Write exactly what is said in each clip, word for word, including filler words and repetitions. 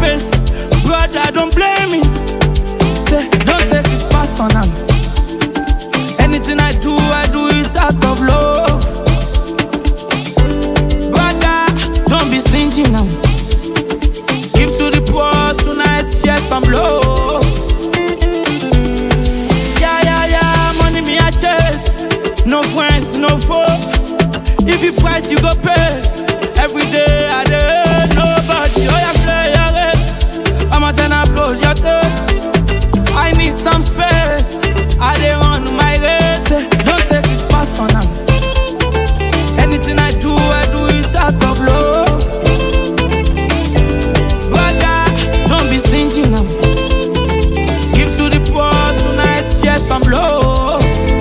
race. Brother, don't blame me. Say, don't take it personal. Anything I do, I do it out of love. Brother, don't be stingy now. Give to the poor tonight, share some love. Yeah, yeah, yeah, money me I chase. No friends, no foe. If you price, you go pay. Every day I do nobody. Oh, yeah, play your head. I'm a ten, I close your toes. I need some space. I dey run my race. Don't take it personal. Anything I do, I do it out of love. Brother, don't be stingy now. Give to the poor tonight, share some love.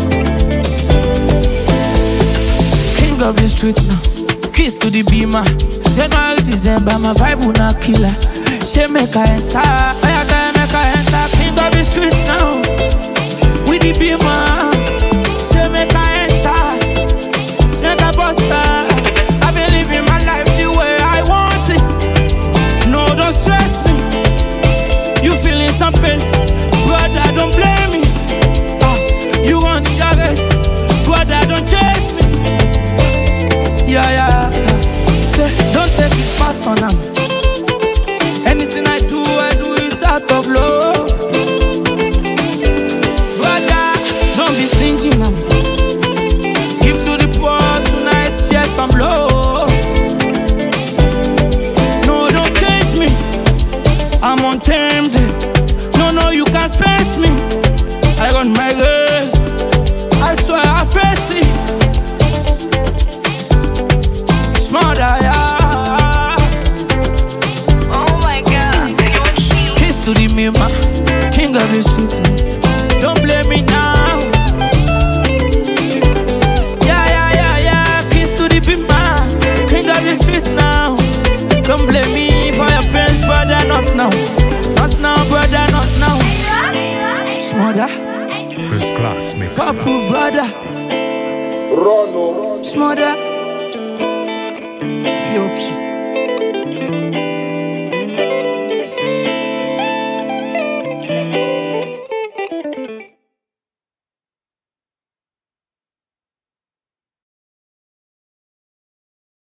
King of the streets now. Kiss to the beamer. January, December, my vibe will not kill her. She make her enter. I gotta make her enter. King of the streets now. With the beamer. She make her enter. Not a buster. I been living my life the way I want it. No, don't stress me. You feeling some pace. Brother, don't blame me. Ah, you want your race. Brother, don't chase me. Yeah, yeah. Say, don't take it personal. Anything I do, I do it out of love. Brother, don't be stingy now. Give to the poor tonight, share some love. No, don't cage me. I'm untamed. No, no, you can't face me. I run my race. I swear I face it. Smarter, yeah. Oh my God, you're cute. Kiss to the mima, king of the streets. Don't blame me now. Yeah, yeah, yeah, yeah. Kiss to the mima, king of the streets now. Don't blame me for your pains, brother. Not now, not now, brother. Not now. Smarter, First class mix. powerful brother. Rono. Smarter, Fioki.